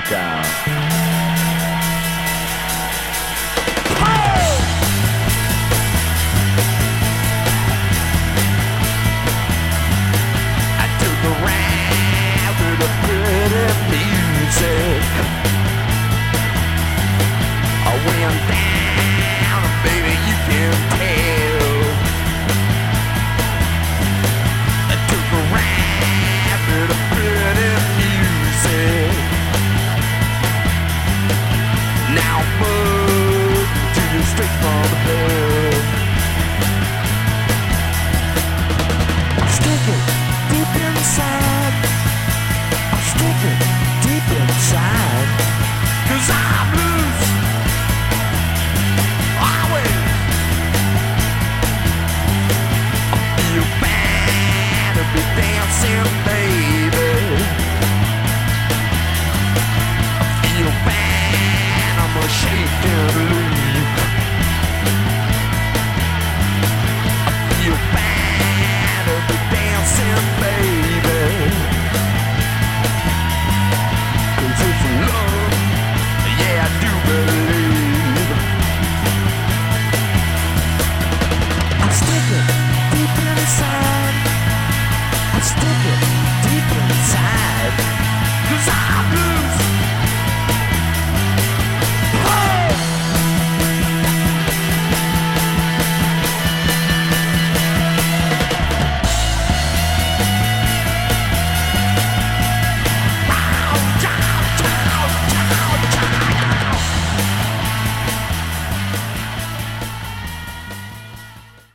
down. I took a ride with the pretty music. I went down, baby, you can tell. I took a ride with the pretty music. Now I'm moving to you straight from the bed. Stick it deep inside. Stick it deep inside. 'Cause I'm loose. Always. I feel bad to be dancing, baby. I feel bad, I'm a shaking leaf. I feel bad to be dancing, baby. 'Cause it's love, yeah, I do believe. I'm sticking deep inside. I'm sticking deep inside. 'Cause I'm loose.